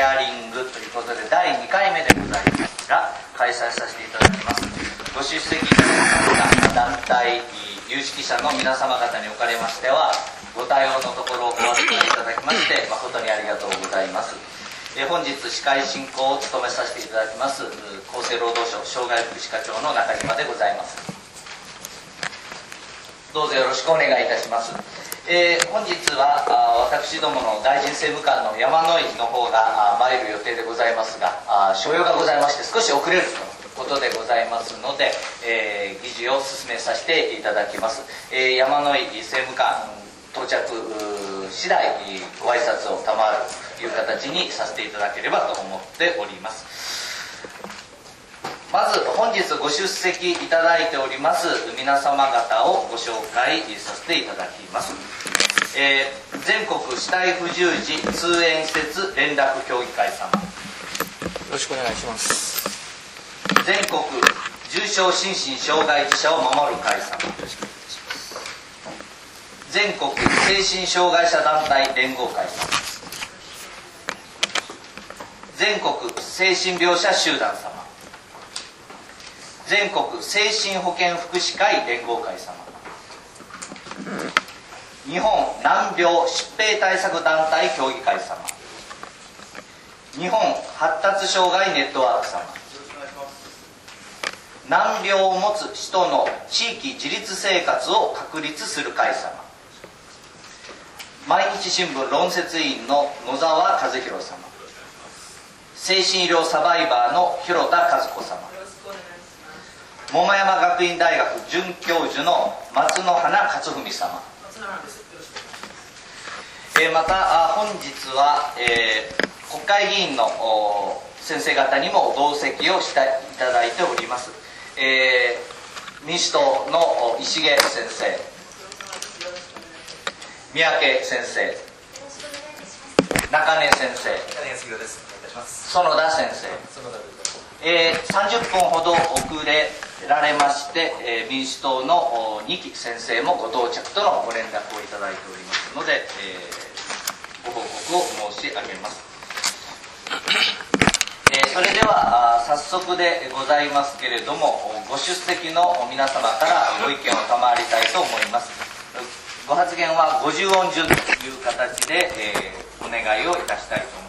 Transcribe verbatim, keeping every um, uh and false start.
アリングということでだいにかいめでございますが開催させていただきます。ご出席いただきました団体有識者の皆様方におかれましてはご対応のところお集まりいただきまして誠にありがとうございます。え本日司会進行を務めさせていただきます厚生労働省障害福祉課長の中島でございます。どうぞよろしくお願いいたします。えー、本日はあ私どもの大臣政務官の山井の方が参る予定でございますがあ所用がございまして少し遅れるということでございますので、えー、議事を進めさせていただきます。えー、山井政務官到着次第ご挨拶を賜るという形にさせていただければと思っております。まず本日ご出席いただいております皆様方をご紹介させていただきます。えー、全国死体不自由児通園施設連絡協議会様、よろしくお願いします。 全国重症心身障害児者を守る会様、全国精神障害者団体連合会様、全国精神病者集団様、全国精神保健福祉会連合会様、日本難病疾病対策団体協議会様、日本発達障害ネットワーク様、難病を持つ人の地域自立生活を確立する会様、毎日新聞論説委員の野沢和弘様、精神医療サバイバーの広田和子様、桃山学院大学准教授の松野花勝文様、えー、また本日は、えー、国会議員の先生方にも同席をしていただいております。えー、民主党の石毛先生、三宅先生、中根先生、園田先生、えー、さんじゅっぷんほど遅れられまして、えー、民主党のにき先生もご到着とのご連絡をいただいておりますので、えー、ご報告を申し上げます。えー、それでは早速でございますけれどもご出席の皆様からご意見を賜りたいと思います。ご発言はごじゅう音順という形で、えー、お願いをいたしたいと思います。